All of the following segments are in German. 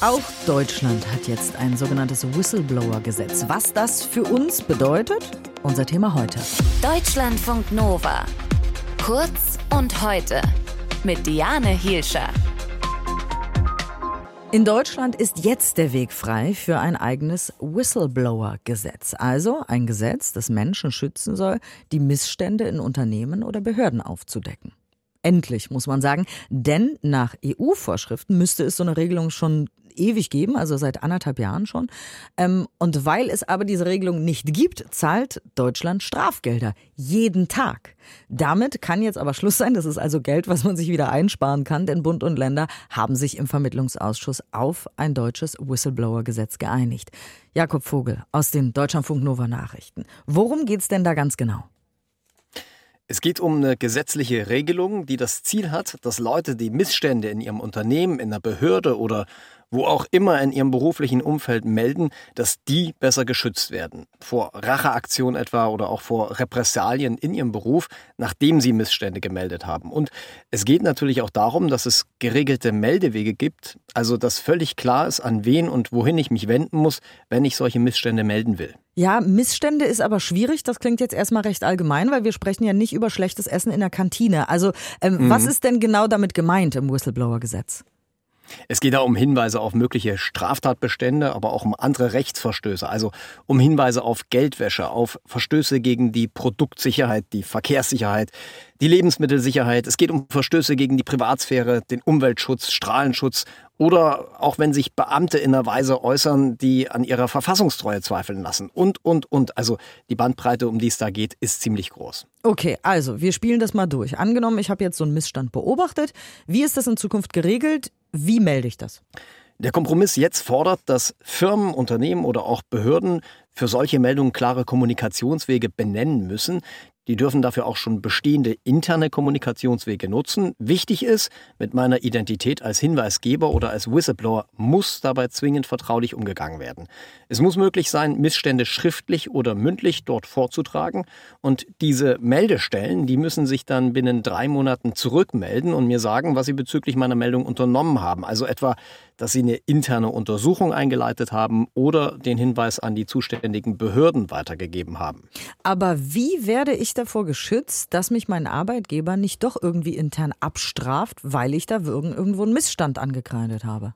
Auch Deutschland hat jetzt ein sogenanntes Whistleblower-Gesetz. Was das für uns bedeutet? Unser Thema heute. Deutschlandfunk Nova. Kurz und heute. Mit Diane Hielscher. In Deutschland ist jetzt der Weg frei für ein eigenes Whistleblower-Gesetz. Also ein Gesetz, das Menschen schützen soll, die Missstände in Unternehmen oder Behörden aufzudecken. Endlich, muss man sagen, denn nach EU-Vorschriften müsste es so eine Regelung schon ewig geben, also seit 1,5 Jahren schon. Und weil es aber diese Regelung nicht gibt, zahlt Deutschland Strafgelder. Jeden Tag. Damit kann jetzt aber Schluss sein. Das ist also Geld, was man sich wieder einsparen kann, denn Bund und Länder haben sich im Vermittlungsausschuss auf ein deutsches Whistleblower-Gesetz geeinigt. Jakob Vogel aus den Deutschlandfunk Nova Nachrichten. Worum geht's denn da ganz genau? Es geht um eine gesetzliche Regelung, die das Ziel hat, dass Leute, die Missstände in ihrem Unternehmen, in der Behörde oder wo auch immer in ihrem beruflichen Umfeld melden, dass die besser geschützt werden. Vor Racheaktionen etwa oder auch vor Repressalien in ihrem Beruf, nachdem sie Missstände gemeldet haben. Und es geht natürlich auch darum, dass es geregelte Meldewege gibt, also dass völlig klar ist, an wen und wohin ich mich wenden muss, wenn ich solche Missstände melden will. Ja, Missstände ist aber schwierig. Das klingt jetzt erstmal recht allgemein, weil wir sprechen ja nicht über schlechtes Essen in der Kantine. Also was ist denn genau damit gemeint im Whistleblower-Gesetz? Es geht da um Hinweise auf mögliche Straftatbestände, aber auch um andere Rechtsverstöße, also um Hinweise auf Geldwäsche, auf Verstöße gegen die Produktsicherheit, die Verkehrssicherheit, die Lebensmittelsicherheit. Es geht um Verstöße gegen die Privatsphäre, den Umweltschutz, Strahlenschutz oder auch wenn sich Beamte in einer Weise äußern, die an ihrer Verfassungstreue zweifeln lassen. Und. Also die Bandbreite, um die es da geht, ist ziemlich groß. Okay, also wir spielen das mal durch. Angenommen, ich habe jetzt so einen Missstand beobachtet. Wie ist das in Zukunft geregelt? Wie melde ich das? Der Kompromiss jetzt fordert, dass Firmen, Unternehmen oder auch Behörden für solche Meldungen klare Kommunikationswege benennen müssen. Die dürfen dafür auch schon bestehende interne Kommunikationswege nutzen. Wichtig ist, mit meiner Identität als Hinweisgeber oder als Whistleblower muss dabei zwingend vertraulich umgegangen werden. Es muss möglich sein, Missstände schriftlich oder mündlich dort vorzutragen. Und diese Meldestellen, die müssen sich dann binnen 3 Monaten zurückmelden und mir sagen, was sie bezüglich meiner Meldung unternommen haben. Also etwa, dass sie eine interne Untersuchung eingeleitet haben oder den Hinweis an die zuständigen Behörden weitergegeben haben. Aber wie werde ich davor geschützt, dass mich mein Arbeitgeber nicht doch irgendwie intern abstraft, weil ich da irgendwo einen Missstand angekreidet habe?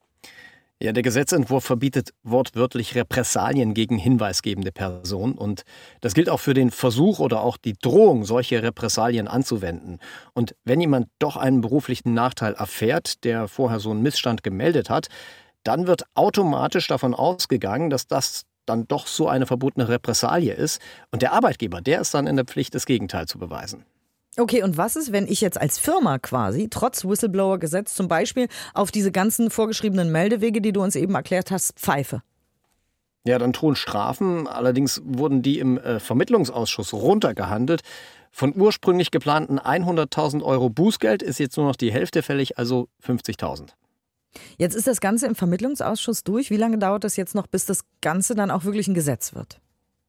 Ja, der Gesetzentwurf verbietet wortwörtlich Repressalien gegen hinweisgebende Personen. Und das gilt auch für den Versuch oder auch die Drohung, solche Repressalien anzuwenden. Und wenn jemand doch einen beruflichen Nachteil erfährt, der vorher so einen Missstand gemeldet hat, dann wird automatisch davon ausgegangen, dass das dann doch so eine verbotene Repressalie ist. Und der Arbeitgeber, der ist dann in der Pflicht, das Gegenteil zu beweisen. Okay, und was ist, wenn ich jetzt als Firma quasi, trotz Whistleblower-Gesetz zum Beispiel, auf diese ganzen vorgeschriebenen Meldewege, die du uns eben erklärt hast, pfeife? Ja, dann drohen Strafen. Allerdings wurden die im Vermittlungsausschuss runtergehandelt. Von ursprünglich geplanten 100.000 Euro Bußgeld ist jetzt nur noch die Hälfte fällig, also 50.000. Jetzt ist das Ganze im Vermittlungsausschuss durch. Wie lange dauert das jetzt noch, bis das Ganze dann auch wirklich ein Gesetz wird?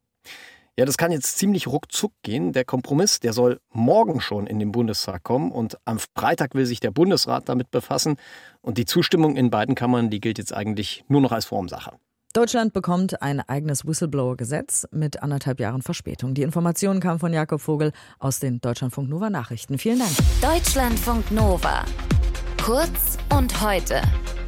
Ja, das kann jetzt ziemlich ruckzuck gehen. Der Kompromiss, der soll morgen schon in den Bundestag kommen und am Freitag will sich der Bundesrat damit befassen. Und die Zustimmung in beiden Kammern, die gilt jetzt eigentlich nur noch als Formsache. Deutschland bekommt ein eigenes Whistleblower-Gesetz mit 1,5 Jahren Verspätung. Die Informationen kamen von Jakob Vogel aus den Deutschlandfunk Nova Nachrichten. Vielen Dank. Deutschlandfunk Nova. Kurz und heute.